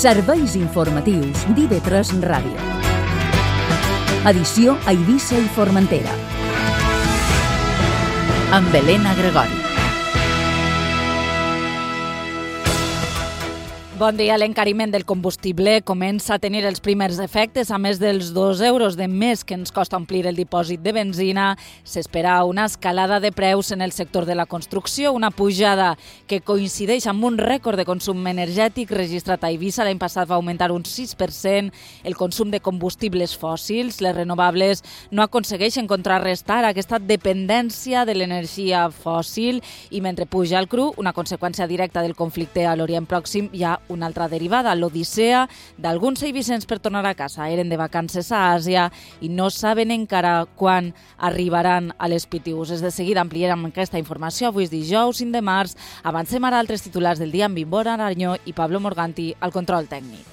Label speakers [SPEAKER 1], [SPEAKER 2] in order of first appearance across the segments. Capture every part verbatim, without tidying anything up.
[SPEAKER 1] Serveis informatius d'I V tres Ràdio. Edició a Eivissa i Formentera. Amb Helena Gregori.
[SPEAKER 2] Bon dia. L'encariment del combustible comença a tenir els primers efectes. A més dels dos euros de més que ens costa omplir el dipòsit de benzina, s'espera una escalada de preus en el sector de la construcció, una pujada que coincideix amb un rècord de consum energètic registrat a Eivissa. L'any passat va augmentar un sis per cent el consum de combustibles fòssils. Les renovables no aconsegueixen contrarrestar aquesta dependència de l'energia fòssil i mentre puja el cru, una conseqüència directa del conflicte a l'Orient Pròxim, hi ha una altra derivada, l'odissea d'alguns eivissens per tornar a casa. Eren de vacances a Àsia i no saben encara quan arribaran a les Pitius. És de seguida ampliarem aquesta informació. Avui és dijous cinc de març. Avancem ara altres titulars del dia amb Imbora Aranyó i Pablo Morganti al control tècnic.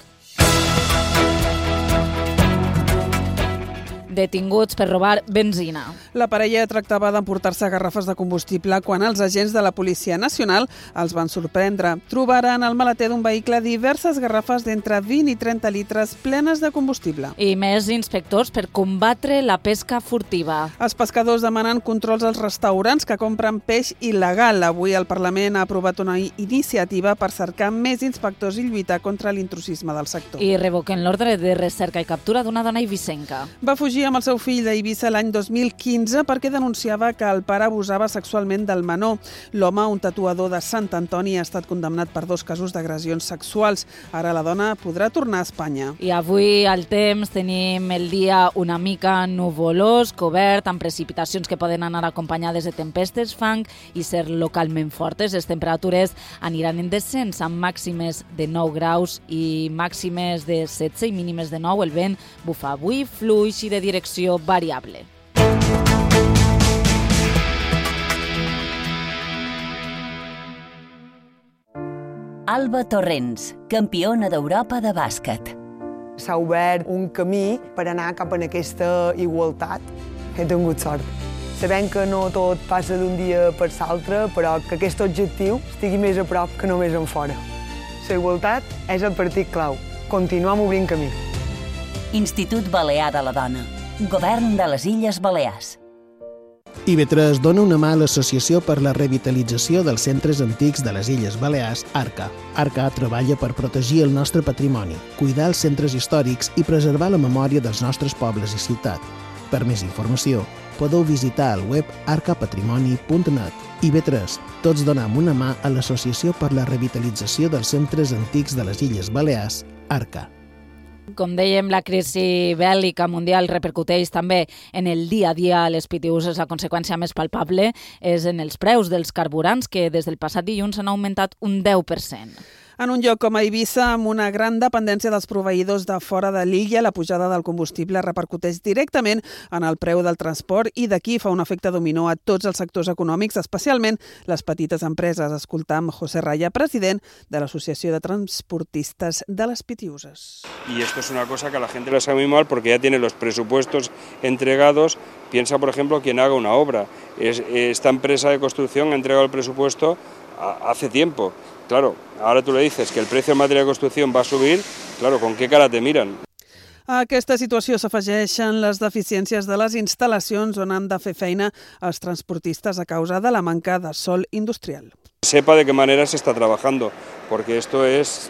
[SPEAKER 2] Detinguts per robar benzina.
[SPEAKER 3] La parella tractava d'emportar-se garrafes de combustible quan els agents de la Policia Nacional els van sorprendre. Trobaren al maleter d'un vehicle diverses garrafes d'entre vint i trenta litres plenes de combustible.
[SPEAKER 2] I més inspectors per combatre la pesca furtiva.
[SPEAKER 3] Els pescadors demanen controls als restaurants que compren peix il·legal. Avui el Parlament ha aprovat una iniciativa per cercar més inspectors i lluitar contra l'intrusisme del sector.
[SPEAKER 2] I revoquen l'ordre de recerca i captura d'una dona eivissenca.
[SPEAKER 3] Va fugir amb el seu fill d'Eivissa l'any dos mil quinze perquè denunciava que el pare abusava sexualment del menor. L'home, un tatuador de Sant Antoni, ha estat condemnat per dos casos d'agressions sexuals. Ara la dona podrà tornar a Espanya.
[SPEAKER 2] I avui al temps tenim el dia una mica nuvolós, cobert, amb precipitacions que poden anar acompanyades de tempestes, fang i ser localment fortes. Les temperatures aniran en descens amb màximes de nou graus i màximes de setze i mínimes de nou. El vent bufa avui fluix i de direcció variable.
[SPEAKER 1] Alba Torrents, campiona d'Europa de bàsquet.
[SPEAKER 4] S'ha obert un camí per anar cap a aquesta igualtat. He tingut sort. Sabem que no tot passa d'un dia per l'altre, però que aquest objectiu estigui més a prop que només en fora. La igualtat és el partit clau. Continuem obrint camí.
[SPEAKER 1] Institut Balear de la Dona. Govern de les Illes Balears.
[SPEAKER 5] I V tres dona una mà a l'Associació per la Revitalització dels Centres Antics de les Illes Balears, ARCA. ARCA treballa per protegir el nostre patrimoni, cuidar els centres històrics i preservar la memòria dels nostres pobles i ciutat. Per més informació, podeu visitar el web arca patrimoni punt net. I V tres, tots donem una mà a l'Associació per la Revitalització dels Centres Antics de les Illes Balears, ARCA.
[SPEAKER 2] Com dèiem, la crisi bèl·lica mundial repercuteix també en el dia a dia a les Pitius. La conseqüència més palpable és en els preus dels carburants, que des del passat dilluns han augmentat un deu per cent.
[SPEAKER 3] En un lloc com a Eivissa, amb una gran dependència dels proveïdors de fora de l'illa, la pujada del combustible repercuteix directament en el preu del transport i d'aquí fa un efecte dominó a tots els sectors econòmics, especialment les petites empreses. Escoltam José Raya, president de l'Associació de Transportistes de les Pitiuses.
[SPEAKER 6] Y esto es una cosa que a la gente le sabe muy mal porque ya tiene los presupuestos entregados. Piensa, por ejemplo, quien haga una obra. Es, esta empresa de construcción ha entregado el presupuesto hace tiempo. Claro, ahora tú le dices que el precio en materia de construcción va a subir, claro, ¿con qué cara te miran?
[SPEAKER 3] A aquesta situació s'afegeixen les deficiències de les instal·lacions on han de fer feina els transportistes a causa de la manca de sòl industrial.
[SPEAKER 6] Sepa de qué manera se está trabajando, porque esto es...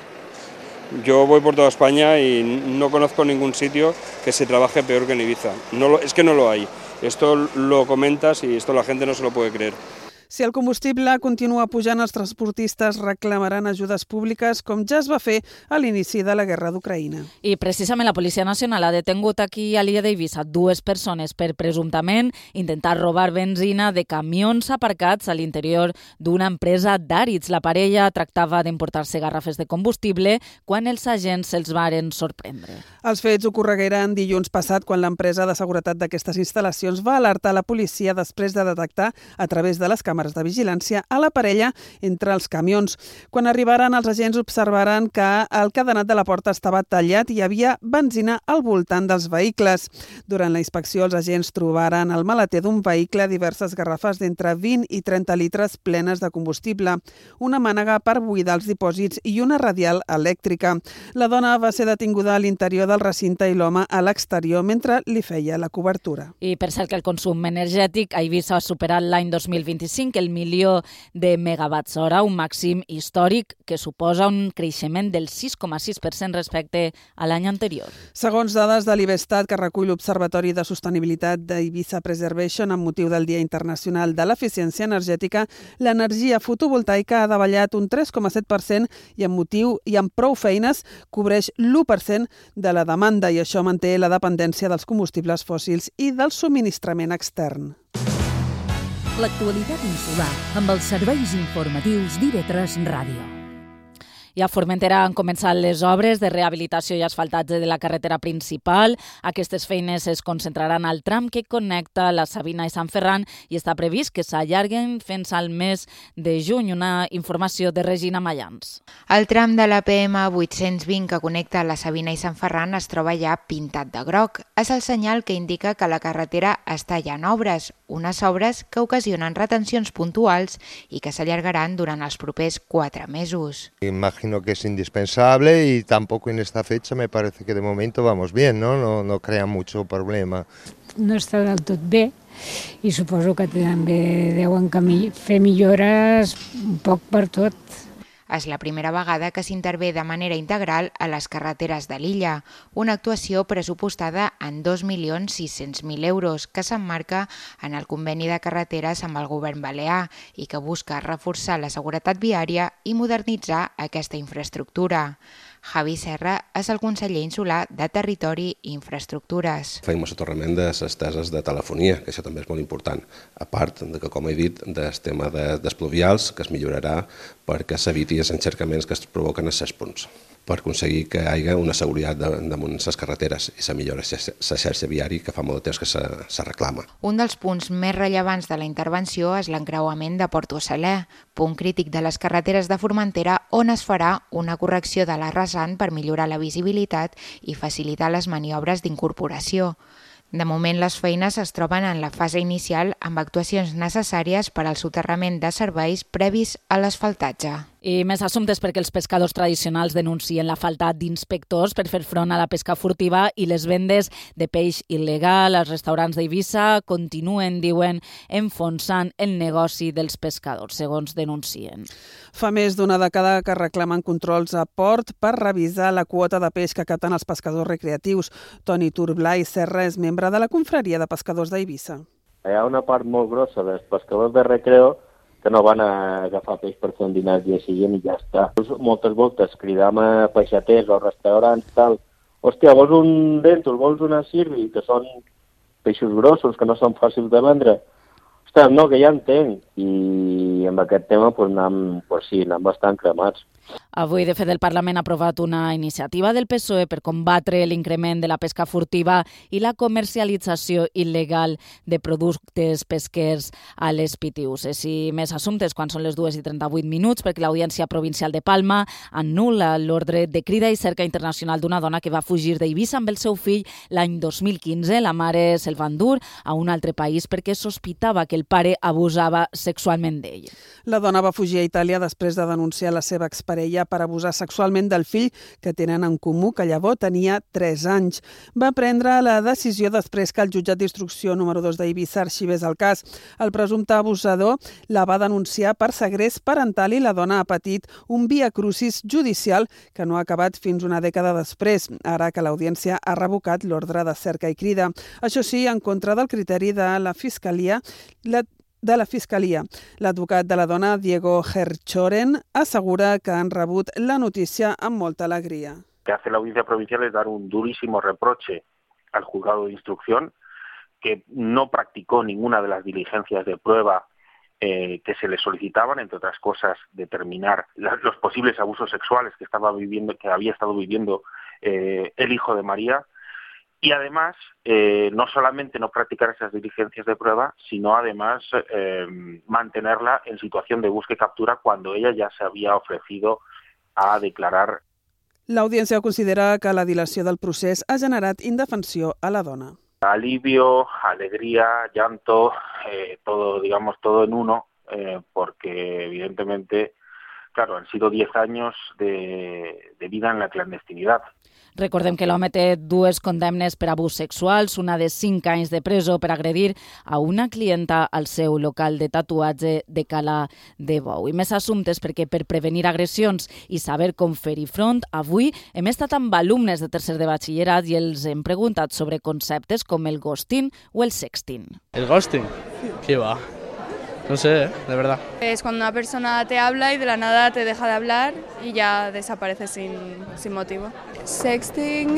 [SPEAKER 6] Yo voy por toda España y no conozco ningún sitio que se trabaje peor que en Ibiza. No lo, es que no lo hay. Esto lo comentas y esto la gente no se lo puede creer.
[SPEAKER 3] Si el combustible continua pujant, els transportistes reclamaran ajudes públiques, com ja es va fer a l'inici de la guerra d'Ucraïna.
[SPEAKER 2] I precisament la Policia Nacional ha detengut aquí a l'illa d'Eivissa dues persones per presumptament intentar robar benzina de camions aparcats a l'interior d'una empresa d'àrids. La parella tractava d'emportar-se garrafes de combustible quan els agents se'ls varen sorprendre.
[SPEAKER 3] Els fets ocorregueren dilluns passat quan l'empresa de seguretat d'aquestes instal·lacions va alertar la policia després de detectar a través de les càmeres càmeres de vigilància a la parella entre els camions. Quan arribaren, els agents observaren que el cadenat de la porta estava tallat i hi havia benzina al voltant dels vehicles. Durant la inspecció, els agents trobaren al maleter d'un vehicle diverses garrafes d'entre vint i trenta litres plenes de combustible, una mànega per buidar els dipòsits i una radial elèctrica. La dona va ser detinguda a l'interior del recinte i l'home a l'exterior mentre li feia la cobertura.
[SPEAKER 2] I per cert que el consum energètic a Eivissa ha superat l'any dos mil vint-i-cinc el milió de megawatts hora, un màxim històric que suposa un creixement del sis coma sis per cent respecte a l'any anterior.
[SPEAKER 3] Segons dades de l'Ivestat que recull l'Observatori de Sostenibilitat d'Eivissa Preservation amb motiu del Dia Internacional de l'Eficiència Energètica, l'energia fotovoltaica ha davallat un tres coma set per cent i amb motiu i amb prou feines cobreix l'u per cent de la demanda i això manté la dependència dels combustibles fòssils i del subministrament extern.
[SPEAKER 7] L'actualitat insular amb els serveis informatius d'I V tres Ràdio.
[SPEAKER 2] I a Formentera han començat les obres de rehabilitació i asfaltatge de la carretera principal. Aquestes feines es concentraran al tram que connecta la Sabina i Sant Ferran i està previst que s'allarguen fins al mes de juny. Una informació de Regina Mayans.
[SPEAKER 8] El tram de la P M vuit-cents vint que connecta la Sabina i Sant Ferran es troba ja pintat de groc. És el senyal que indica que la carretera està ja en obres, unes obres que ocasionen retencions puntuals i que s'allargaran durant els propers quatre mesos.
[SPEAKER 9] Imagino que es indispensable y tampoco en esta fecha me parece que de momento vamos bien, ¿no? No, no crea mucho problema.
[SPEAKER 10] No està del tot bé i suposo que també deuen fer millores un poc per tot.
[SPEAKER 8] És la primera vegada que s'intervé de manera integral a les carreteres de l'illa, una actuació pressupostada en dos milions sis-cents mil euros que s'emmarca en el conveni de carreteres amb el govern balear i que busca reforçar la seguretat viària i modernitzar aquesta infraestructura. Javi Serra és el conseller insular de Territori i Infraestructures.
[SPEAKER 11] Feim el soterrament de les teses de telefonia, que això també és molt important, a part de que, com he dit, del tema de, dels pluvials, que es millorarà perquè s'eviti els enxercaments que es provoquen a ses punts, per aconseguir que hi hagi una seguretat damunt les carreteres i se millora la xarxa viària que fa molt de temps que se, se reclama.
[SPEAKER 8] Un dels punts més rellevants de la intervenció és l'encreuament de Porto Salé, punt crític de les carreteres de Formentera on es farà una correcció de la rasant per millorar la visibilitat i facilitar les maniobres d'incorporació. De moment, les feines es troben en la fase inicial amb actuacions necessàries per al soterrament de serveis previs a l'asfaltatge.
[SPEAKER 2] I més assumptes perquè els pescadors tradicionals denuncien la falta d'inspectors per fer front a la pesca furtiva i les vendes de peix il·legal. Els restaurants d'Eivissa continuen, diuen, enfonsant el negoci dels pescadors, segons denuncien.
[SPEAKER 3] Fa més d'una dècada que reclamen controls a port per revisar la quota de peix que capten els pescadors recreatius. Toni Turblai Serra és membre de la confraria de pescadors d'Eivissa.
[SPEAKER 12] Hi ha una part molt grossa dels pescadors de recreo que no van a agafar peix per fer un dinar el dia següent i ja està. Moltes voltes cridam a peixaters o restaurants, tal, hòstia, vols un dentus, vols una sirvi, que són peixos grossos, que no són fàcils de vendre. Ostres, no, que ja entenc. I amb aquest tema pues, anem, pues sí, anem bastant cremats.
[SPEAKER 2] Avui, de fet, el Parlament ha aprovat una iniciativa del P S O E per combatre l'increment de la pesca furtiva i la comercialització il·legal de productes pesquers a les pitiuses. I més assumptes quan són les dues i trenta-vuit minuts, perquè l'Audiència Provincial de Palma anul·la l'ordre de crida i cerca internacional d'una dona que va fugir d'Eivissa amb el seu fill l'any dos mil quinze. La mare se'l va endur a un altre país perquè sospitava que el pare abusava sexualment d'ell.
[SPEAKER 3] La dona va fugir a Itàlia després de denunciar la seva exparella per abusar sexualment del fill que tenen en comú, que llavors tenia tres anys. Va prendre la decisió després que el jutjat d'instrucció número dos d'Eivissa arxivés el cas. El presumpte abusador la va denunciar per segrest parental i la dona ha patit un via crucis judicial que no ha acabat fins una dècada després, ara que l'Audiència ha revocat l'ordre de cerca i crida. Això sí, en contra del criteri de la Fiscalia, la de la Fiscalia. L'advocat de la dona, Diego Herchoren, assegura que han rebut la notícia amb molta alegria.
[SPEAKER 13] Lo que hace la Audiencia Provincial es dar un durísimo reproche al juzgado de instrucción que no practicó ninguna de las diligencias de prueba eh, que se le solicitaban, entre otras cosas, determinar la, los posibles abusos sexuales que estaba viviendo, que había estado viviendo eh, el hijo de María. y además eh, no solamente no practicar esas diligencias de prueba, sino además eh, mantenerla en situación de búsqueda y captura cuando ella ya se había ofrecido a declarar.
[SPEAKER 3] L'audiència considera que la dilació del procés ha generat indefensió a la dona.
[SPEAKER 13] Alivio, alegría, llanto, eh, todo, digamos, todo en uno, eh, porque evidentemente, claro, han sido diez años de, de vida en la clandestinidad.
[SPEAKER 2] Recordem que l'home té dues condemnes per abús sexuals, una de cinc anys de presó per agredir a una clienta al seu local de tatuatge de Cala de Bou. I més assumptes perquè per prevenir agressions i saber com fer-hi front, avui hem estat amb alumnes de tercer de batxillerat i els hem preguntat sobre conceptes com el ghosting o el sexting.
[SPEAKER 14] ¿El ghosting? ¿Qué va? No sé, de verdad.
[SPEAKER 15] Es cuando una persona te habla y de la nada te deja de hablar y ya desaparece sin, sin motivo. Sexting,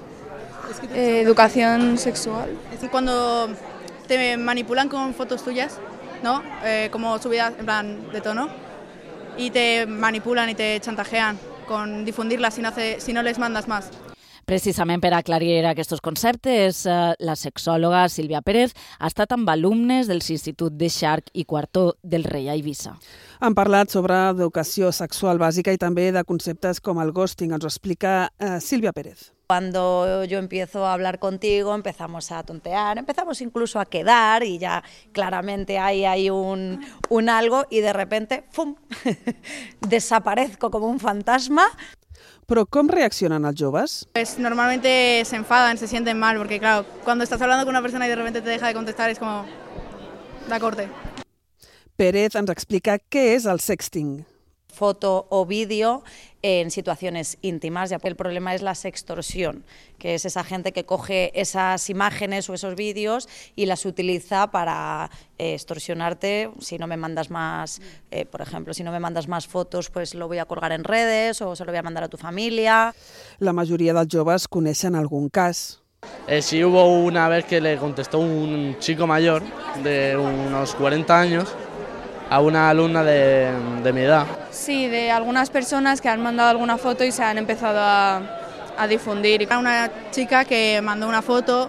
[SPEAKER 15] eh, educación sexual. Es cuando te manipulan con fotos tuyas, ¿no? Eh, como subidas en plan de tono, y te manipulan y te chantajean con difundirlas si no, hace, si no les mandas más.
[SPEAKER 2] Precisament per aclarir aquests conceptes, la sexòloga Sílvia Pérez ha estat amb alumnes dels Instituts de Xarc i Quartó del Rei a Eivissa.
[SPEAKER 3] Han parlat sobre educació sexual bàsica i també de conceptes com el ghosting. Ens ho explica eh, Sílvia Pérez.
[SPEAKER 16] Cuando yo empiezo a hablar contigo, empezamos a tontear, empezamos incluso a quedar y ya claramente hay, hay un, un algo y de repente, ¡fum!, desaparezco como un fantasma.
[SPEAKER 3] Però com reaccionen els joves?
[SPEAKER 15] Pues normalmente se enfadan, se sienten mal, porque claro, cuando estás hablando con una persona y de repente te deja de contestar es como, da corte.
[SPEAKER 3] Pérez ens explica què és el sexting.
[SPEAKER 16] Foto o vídeo en situaciones íntimas. El problema es la sextorsión, que es esa gente que coge esas imágenes o esos vídeos y las utiliza para eh, extorsionarte. Si no me mandas más, eh, por ejemplo, si no me mandas más fotos, pues lo voy a colgar en redes o se lo voy a mandar a tu familia.
[SPEAKER 3] La majoria dels joves coneixen algun cas.
[SPEAKER 14] Eh, sí, hubo una vez que le contestó un chico mayor de unos cuarenta años a una alumna de, de mi edad.
[SPEAKER 15] Sí, de algunas personas que han mandado alguna foto y se han empezado a, a difundir. Una chica que mandó una foto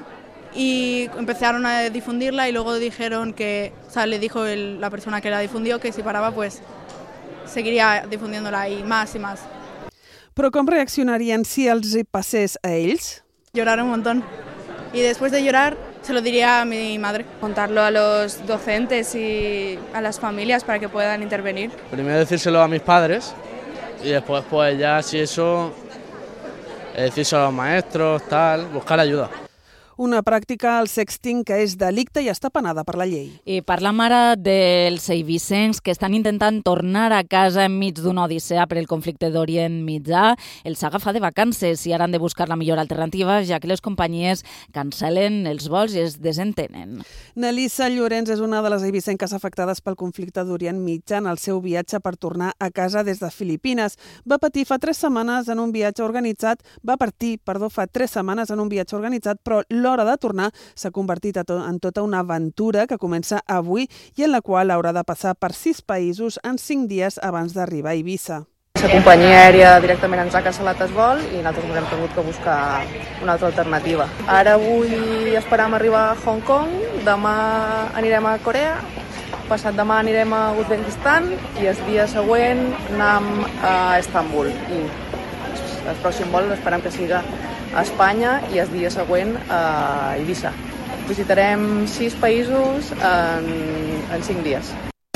[SPEAKER 15] y empezaron a difundirla y luego dijeron que, o sea, le dijo el, la persona que la difundió que si paraba pues seguiría difundiéndola y más y más.
[SPEAKER 3] Però com reaccionarien si els hi passés a ells?
[SPEAKER 15] Llorar un montón. Y después de llorar se lo diría a mi madre. Contarlo a los docentes y a las familias para que puedan intervenir.
[SPEAKER 14] Primero decírselo a mis padres y después pues ya si eso, decírselo a los maestros, tal, buscar ayuda.
[SPEAKER 3] Una pràctica, el sexting, que és delicte i està penada per la llei.
[SPEAKER 2] I parlam ara dels eivissencs que estan intentant tornar a casa enmig d'una odissea per el conflicte d'Orient Mitjà. Els agafa de vacances i ara han de buscar la millor alternativa, ja que les companyies cancel·len els vols i es desentenen.
[SPEAKER 3] Nelissa Llorenç és una de les eivissenques afectades pel conflicte d'Orient Mitjà en el seu viatge per tornar a casa des de Filipines. Va patir fa tres setmanes en un viatge organitzat, va partir, perdó, fa tres setmanes en un viatge organitzat, però l'hora de tornar s'ha convertit en tota una aventura que comença avui i en la qual haurà de passar per sis països en cinc dies abans d'arribar a Eivissa.
[SPEAKER 17] La companyia aèria directament ens ha cancel·lat el vol i nosaltres ens hem tingut que buscar una altra alternativa. Ara avui esperam arribar a Hong Kong, demà anirem a Corea, passat demà anirem a Uzbekistan i el dia següent anem a Istanbul. I el pròxim vol esperem que siga a Espanya i el dia següent a Eivissa. Visitarem sis països en, en cinc dies.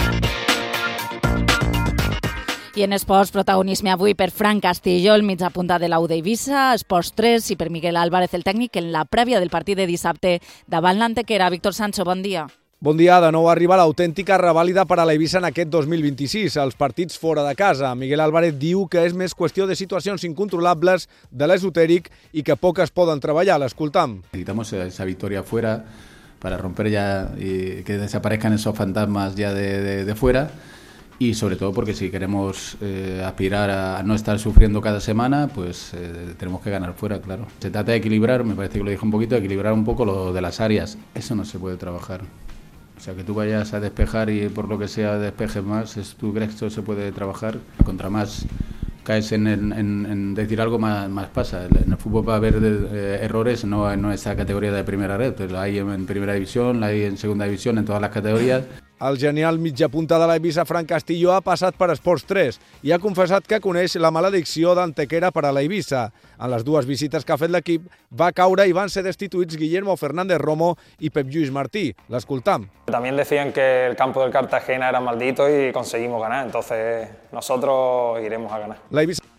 [SPEAKER 2] I en esports, protagonisme avui per Fran Castillo, el mitjà punta de l'U d'Eivissa, esports tres i per Miguel Álvarez, el tècnic, en la prèvia del partit de dissabte davant l'Antequera. Víctor Sancho, bon dia.
[SPEAKER 18] Bon dia. De nou arriba l'autèntica revàlida per a l'Eivissa en aquest dos mil vint-i-sis, els partits fora de casa. Miguel Álvarez diu que és més qüestió de situacions incontrolables, de l'esotèric i que poques poden treballar. L'escoltam.
[SPEAKER 19] Necesitamos esa victoria fuera para romper ya y que desaparezcan esos fantasmas ya de, de, de fuera. Y sobre todo porque si queremos eh, aspirar a no estar sufriendo cada semana, pues eh, tenemos que ganar fuera, claro. Se trata de equilibrar, me parece que lo dije un poquito, de equilibrar un poco lo de las áreas. Eso no se puede trabajar. O sea, que tú vayas a despejar y por lo que sea despejes más, ¿tú crees que esto se puede trabajar? Contra más caes en, en, en decir algo, más, más pasa. En el fútbol va a haber eh, errores, no en esta categoría de primera red, pues la hay en primera división, la hay en segunda división, en todas las categorías.
[SPEAKER 18] El genial mitjapunta de l'Eivissa, Fran Castillo, ha passat per Esports tres i ha confessat que coneix la maledicció d'Antequera per a l'Eivissa. En les dues visites que ha fet l'equip va caure i van ser destituïts Guillermo Fernández Romo i Pep Lluís Martí. L'escoltam.
[SPEAKER 20] También decían que el campo del Cartagena era maldito y conseguimos ganar, entonces nosotros iremos a ganar.
[SPEAKER 18] L'Eivissa